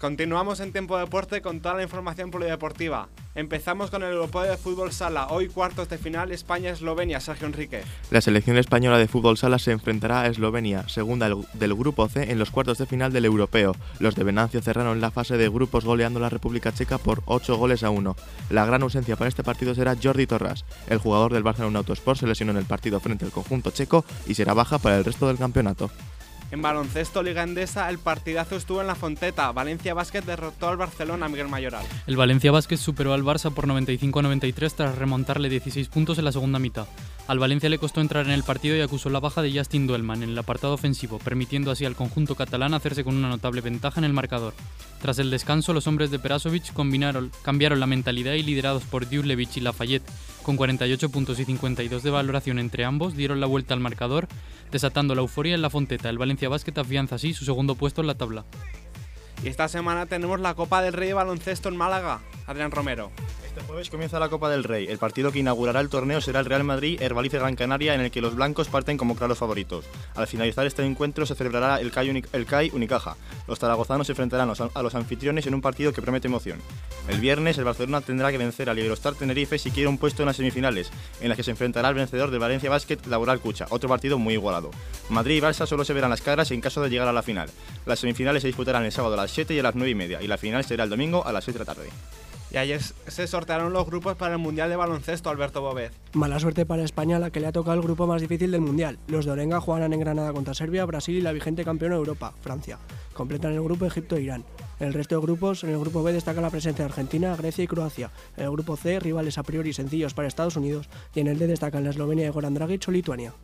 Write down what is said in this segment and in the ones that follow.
Continuamos en Tiempo Deporte con toda la información polideportiva. Empezamos con el Europeo de Fútbol Sala. Hoy cuartos de final España-Eslovenia. Sergio Enríquez. La selección española de fútbol sala se enfrentará a Eslovenia, segunda del Grupo C, en los cuartos de final del Europeo. Los de Venancio cerraron la fase de grupos goleando a la República Checa por 8-1. La gran ausencia para este partido será Jordi Torras. El jugador del Barcelona Autosport se lesionó en el partido frente al conjunto checo y será baja para el resto del campeonato. En baloncesto Liga Endesa, el partidazo estuvo en la Fonteta. Valencia Basket derrotó al Barcelona, Miguel Mayoral. El Valencia Basket superó al Barça por 95-93 tras remontarle 16 puntos en la segunda mitad. Al Valencia le costó entrar en el partido y acusó la baja de Justin Duelman en el apartado ofensivo, permitiendo así al conjunto catalán hacerse con una notable ventaja en el marcador. Tras el descanso, los hombres de Perasovic cambiaron la mentalidad y, liderados por Djurjevic y Lafayette, con 48 puntos y 52 de valoración entre ambos, dieron la vuelta al marcador, desatando la euforia en la Fonteta. El Valencia Basket afianza así su segundo puesto en la tabla. Y esta semana tenemos la Copa del Rey de baloncesto en Málaga. Adrián Romero. Este jueves comienza la Copa del Rey. El partido que inaugurará el torneo será el Real Madrid-Herbalife Gran Canaria, en el que los blancos parten como claros favoritos. Al finalizar este encuentro se celebrará el CAI Unicaja. Los zaragozanos se enfrentarán a los anfitriones en un partido que promete emoción. El viernes el Barcelona tendrá que vencer al Iberostar Tenerife si quiere un puesto en las semifinales, en las que se enfrentará al vencedor del Valencia Basket Laboral Cucha, otro partido muy igualado. Madrid y Barça solo se verán las caras en caso de llegar a la final. Las semifinales se disputarán el sábado a las 7 y a las 9:30 y la final será el domingo a las 6 de la tarde. Y ayer se sortearon los grupos para el Mundial de Baloncesto, Alberto Bóvez. Mala suerte para España, la que le ha tocado el grupo más difícil del Mundial. Los de Orenga jugarán en Granada contra Serbia, Brasil y la vigente campeona de Europa, Francia. Completan el grupo Egipto e Irán. En el resto de grupos, en el grupo B destaca la presencia de Argentina, Grecia y Croacia. En el grupo C, rivales a priori sencillos para Estados Unidos. Y en el D destacan la Eslovenia de Goran Dragic o Lituania.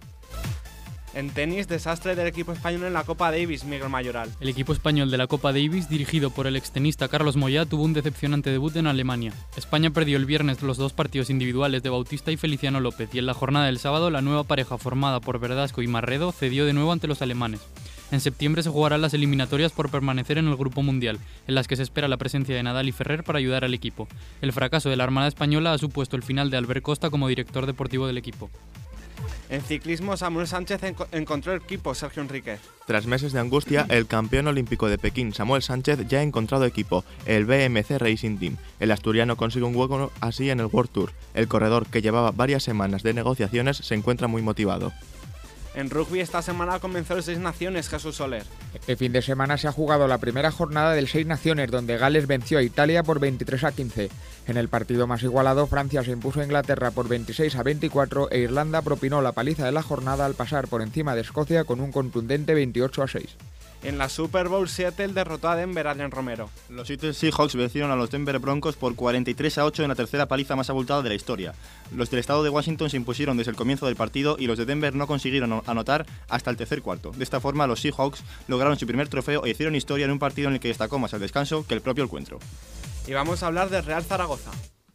En tenis, desastre del equipo español en la Copa Davis, Miguel Mayoral. El equipo español de la Copa Davis, dirigido por el extenista Carlos Moyá, tuvo un decepcionante debut en Alemania. España perdió el viernes los dos partidos individuales de Bautista y Feliciano López, y en la jornada del sábado la nueva pareja formada por Verdasco y Marredo cedió de nuevo ante los alemanes. En septiembre se jugarán las eliminatorias por permanecer en el Grupo Mundial, en las que se espera la presencia de Nadal y Ferrer para ayudar al equipo. El fracaso de la Armada Española ha supuesto el final de Albert Costa como director deportivo del equipo. En ciclismo, Samuel Sánchez encontró el equipo, Sergio Enríquez. Tras meses de angustia, el campeón olímpico de Pekín, Samuel Sánchez, ya ha encontrado equipo, el BMC Racing Team. El asturiano consigue un hueco así en el World Tour. El corredor, que llevaba varias semanas de negociaciones, se encuentra muy motivado. En rugby esta semana comenzó el Seis Naciones, Jesús Soler. El fin de semana se ha jugado la primera jornada del Seis Naciones, donde Gales venció a Italia por 23-15. En el partido más igualado, Francia se impuso a Inglaterra por 26-24 e Irlanda propinó la paliza de la jornada al pasar por encima de Escocia con un contundente 28-6. En la Super Bowl, Seattle derrotó a Denver, Adrián Romero. Los Seattle Seahawks vencieron a los Denver Broncos por 43-8 en la tercera paliza más abultada de la historia. Los del estado de Washington se impusieron desde el comienzo del partido y los de Denver no consiguieron anotar hasta el tercer cuarto. De esta forma, los Seahawks lograron su primer trofeo e hicieron historia en un partido en el que destacó más el descanso que el propio encuentro. Y vamos a hablar del Real Zaragoza.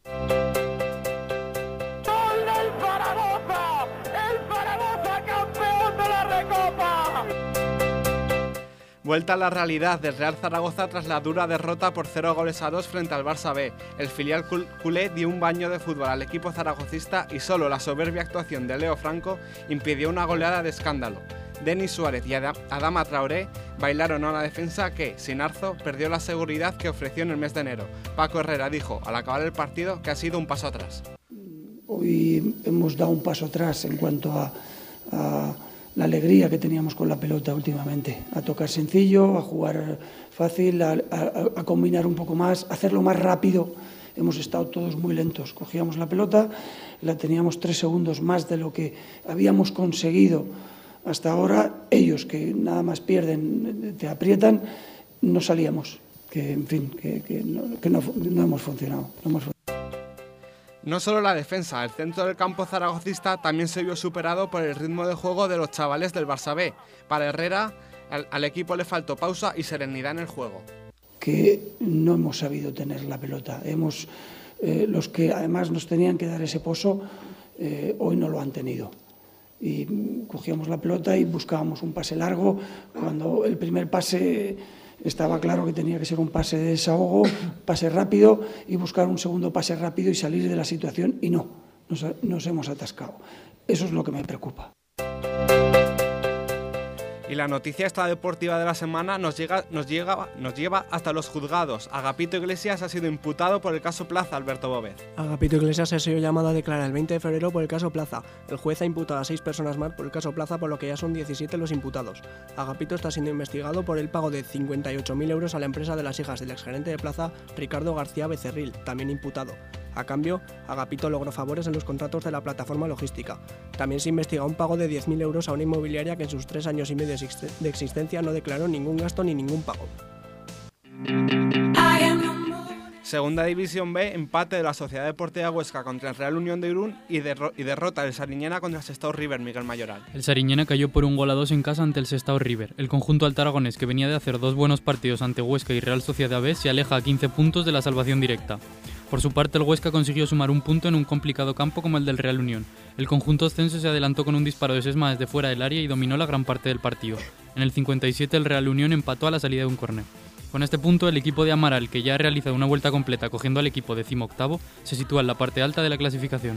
Vuelta a la realidad del Real Zaragoza tras la dura derrota por 0-2 frente al Barça B. El filial culé dio un baño de fútbol al equipo zaragocista y solo la soberbia actuación de Leo Franco impidió una goleada de escándalo. Denis Suárez y Adama Traoré bailaron a una defensa que, sin Arzo, perdió la seguridad que ofreció en el mes de enero. Paco Herrera dijo, al acabar el partido, que ha sido un paso atrás. Hoy hemos dado un paso atrás en cuanto a la alegría que teníamos con la pelota últimamente, a tocar sencillo, a jugar fácil, a combinar un poco más, a hacerlo más rápido. Hemos estado todos muy lentos, cogíamos la pelota, la teníamos 3 segundos más de lo que habíamos conseguido hasta ahora. Ellos, que nada más pierden, te aprietan, no salíamos, que en fin, que no hemos funcionado. No solo la defensa, el centro del campo zaragocista también se vio superado por el ritmo de juego de los chavales del Barça B. Para Herrera, al equipo le faltó pausa y serenidad en el juego. Que no hemos sabido tener la pelota. Los que además nos tenían que dar ese pozo, hoy no lo han tenido. Y cogíamos la pelota y buscábamos un pase largo, cuando el primer pase estaba claro que tenía que ser un pase de desahogo, pase rápido, y buscar un segundo pase rápido y salir de la situación, y no, nos hemos atascado. Eso es lo que me preocupa. Y la noticia extradeportiva de la semana nos lleva hasta los juzgados. Agapito Iglesias ha sido imputado por el caso Plaza, Alberto Bóvez. Agapito Iglesias ha sido llamado a declarar el 20 de febrero por el caso Plaza. El juez ha imputado a 6 personas más por el caso Plaza, por lo que ya son 17 los imputados. Agapito está siendo investigado por el pago de 58.000 euros a la empresa de las hijas del exgerente de Plaza, Ricardo García Becerril, también imputado. A cambio, Agapito logró favores en los contratos de la plataforma logística. También se investiga un pago de 10.000 euros a una inmobiliaria que en sus 3 años y medio de existencia no declaró ningún gasto ni ningún pago. Segunda División B, empate de la Sociedad Deportiva Huesca contra el Real Unión de Irún y derrota del Sariñena contra el Sestao River, Miguel Mayoral. El Sariñena cayó por 1-2 en casa ante el Sestao River. El conjunto altaragonés, que venía de hacer 2 buenos partidos ante Huesca y Real Sociedad B, se aleja a 15 puntos de la salvación directa. Por su parte, el Huesca consiguió sumar un punto en un complicado campo como el del Real Unión. El conjunto oscense se adelantó con un disparo de Sesma desde fuera del área y dominó la gran parte del partido. En el 57 el Real Unión empató a la salida de un córner. Con este punto, el equipo de Amaral, que ya ha realizado una vuelta completa cogiendo al equipo 18º, se sitúa en la parte alta de la clasificación.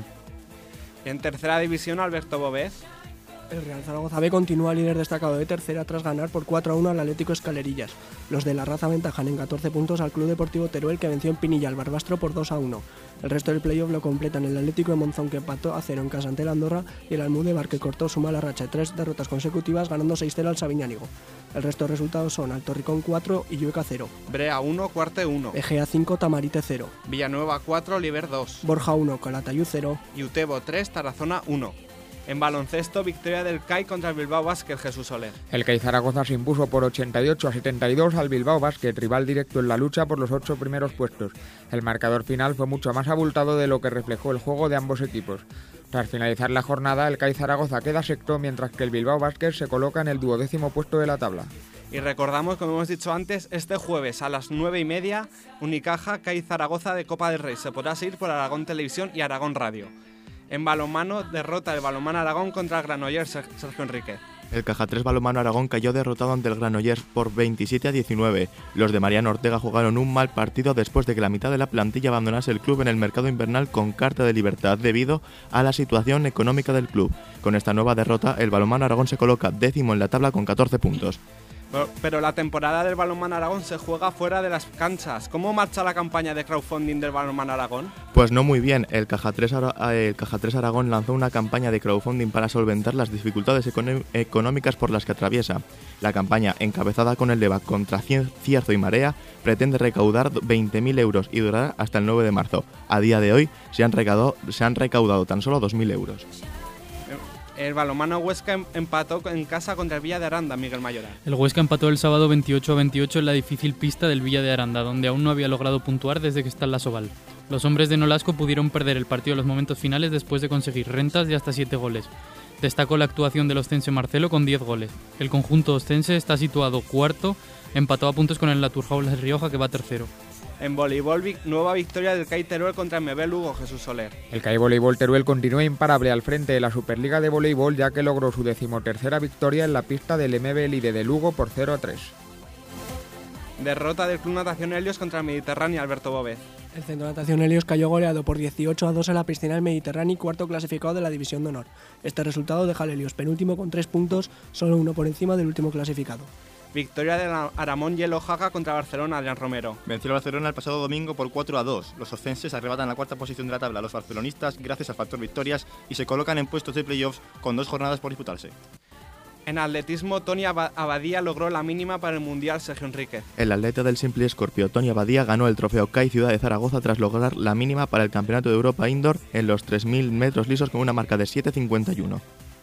En tercera división, Alberto Bóvez. El Real Zaragoza B continúa líder destacado de tercera tras ganar por 4-1 al Atlético Escalerillas. Los de la raza aventajan en 14 puntos al Club Deportivo Teruel, que venció en Pinilla al Barbastro por 2-1. El resto del playoff lo completan el Atlético de Monzón, que empató a 0 en casa ante el Andorra, y el Almudévar, que cortó su mala racha de 3 derrotas consecutivas ganando 6-0 al Sabiñánigo. El resto de resultados son Alto Ricón 4 y Llueca 0. Brea 1, Cuarte 1. Egea 5, Tamarite 0. Villanueva 4, Oliver 2. Borja 1, Calatayud 0. Y Utebo 3, Tarazona 1. En baloncesto, victoria del CAI contra el Bilbao Basket, Jesús Soler. El CAI Zaragoza se impuso por 88-72 al Bilbao Basket, rival directo en la lucha por los 8 primeros puestos. El marcador final fue mucho más abultado de lo que reflejó el juego de ambos equipos. Tras finalizar la jornada, el CAI Zaragoza queda sexto, mientras que el Bilbao Basket se coloca en el 12º puesto de la tabla. Y recordamos, como hemos dicho antes, este jueves a las 9:30, Unicaja CAI Zaragoza de Copa del Rey. Se podrá seguir por Aragón Televisión y Aragón Radio. En balonmano, derrota el Balonmán Aragón contra el Granollers, Sergio Enríquez. El Caja 3 Balonmano Aragón cayó derrotado ante el Granollers por 27-19. Los de Mariano Ortega jugaron un mal partido después de que la mitad de la plantilla abandonase el club en el mercado invernal con carta de libertad debido a la situación económica del club. Con esta nueva derrota, el Balonmano Aragón se coloca 10º en la tabla con 14 puntos. Pero la temporada del Balonmán Aragón se juega fuera de las canchas. ¿Cómo marcha la campaña de crowdfunding del Balonmán Aragón? Pues no muy bien. El Caja 3 Aragón lanzó una campaña de crowdfunding para solventar las dificultades económicas por las que atraviesa. La campaña, encabezada con el lema Contra Cierzo y Marea, pretende recaudar 20.000 euros y durará hasta el 9 de marzo. A día de hoy se han recaudado tan solo 2.000 euros. El balonmano Huesca empató en casa contra el Villa de Aranda, Miguel Mayoral. El Huesca empató el sábado 28-28 en la difícil pista del Villa de Aranda, donde aún no había logrado puntuar desde que está en la Soval. Los hombres de Nolasco pudieron perder el partido en los momentos finales después de conseguir rentas de hasta 7 goles. Destacó la actuación del oscense Marcelo con 10 goles. El conjunto oscense está situado cuarto, empató a puntos con el Naturjaulas Rioja, que va tercero. En voleibol, nueva victoria del CAI Teruel contra el MB Lugo, Jesús Soler. El CAI Voleibol Teruel continúa imparable al frente de la Superliga de Voleibol, ya que logró su 13ª victoria en la pista del MB Lide de Lugo por 0-3. Derrota del Club Natación Helios contra el Mediterráneo, Alberto Bóvez. El Centro de Natación Helios cayó goleado por 18-2 en la piscina del Mediterráneo, cuarto clasificado de la División de Honor. Este resultado deja al Helios penúltimo con 3 puntos, solo uno por encima del último clasificado. Victoria de Aramón Hielo Jaca contra Barcelona, Adrián Romero. Venció al Barcelona el pasado domingo por 4-2. Los oscenses arrebatan la cuarta posición de la tabla a los barcelonistas gracias al factor victorias y se colocan en puestos de playoffs con 2 jornadas por disputarse. En atletismo, Tony Abadía logró la mínima para el Mundial, Sergio Enríquez. El atleta del Simple Escorpio, Tony Abadía, ganó el trofeo CAI Ciudad de Zaragoza tras lograr la mínima para el Campeonato de Europa Indoor en los 3.000 metros lisos con una marca de 7.51.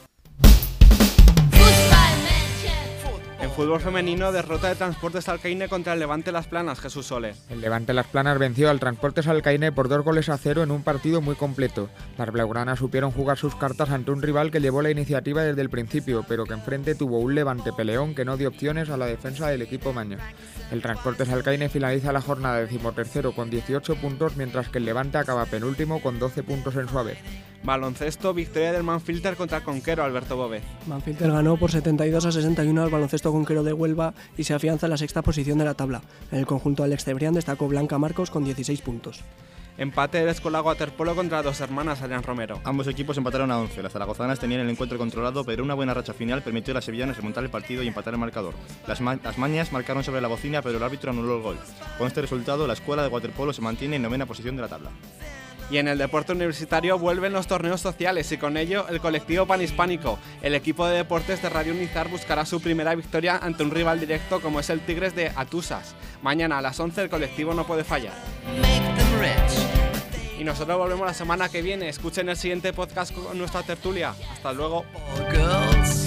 En fútbol femenino, derrota de Transportes Alcaine contra el Levante Las Planas, Jesús Soler. El Levante Las Planas venció al Transportes Alcaine por 2-0 en un partido muy completo. Las blaugranas supieron jugar sus cartas ante un rival que llevó la iniciativa desde el principio, pero que enfrente tuvo un Levante peleón que no dio opciones a la defensa del equipo maño. El Transportes Alcaine finaliza la jornada 13º con 18 puntos, mientras que el Levante acaba penúltimo con 12 puntos en su haber. Baloncesto, victoria del Manfilter contra el Conquero, Alberto Bóvez. Manfilter ganó por 72-61 al Baloncesto Conquero de Huelva y se afianza en la 6ª posición de la tabla. En el conjunto Alex Cebrián destacó Blanca Marcos con 16 puntos. Empate del Escolago Waterpolo contra Dos Hermanas, Adrián Romero. Ambos equipos empataron a 11. Las zaragozanas tenían el encuentro controlado, pero una buena racha final permitió a las sevillanas remontar el partido y empatar el marcador. Las mañas marcaron sobre la bocina, pero el árbitro anuló el gol. Con este resultado, la escuela de waterpolo se mantiene en 9ª posición de la tabla. Y en el deporte universitario vuelven los torneos sociales y con ello el colectivo panhispánico. El equipo de deportes de Radio Unizar buscará su primera victoria ante un rival directo como es el Tigres de Atusas. Mañana a las 11 el colectivo no puede fallar. Y nosotros volvemos la semana que viene. Escuchen el siguiente podcast con nuestra tertulia. Hasta luego.